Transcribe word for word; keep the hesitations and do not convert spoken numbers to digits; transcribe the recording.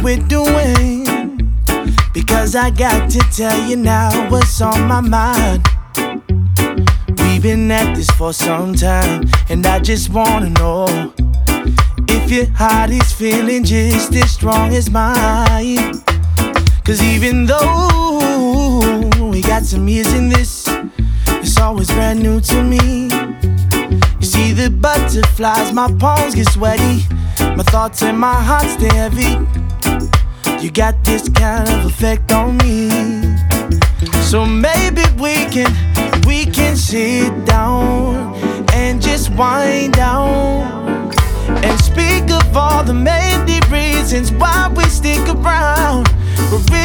we're doing, because I got to tell you now what's on my mind. We've been at this for some time, and I just wanna know if your heart is feeling just as strong as mine. Cause even though we got some years in this, it's always brand new to me. You see the butterflies, my palms get sweaty, my thoughts and my heart stay heavy. You got this kind of effect on me. So maybe we can, we can sit down and just wind down and speak of all the many reasons why we stick around. But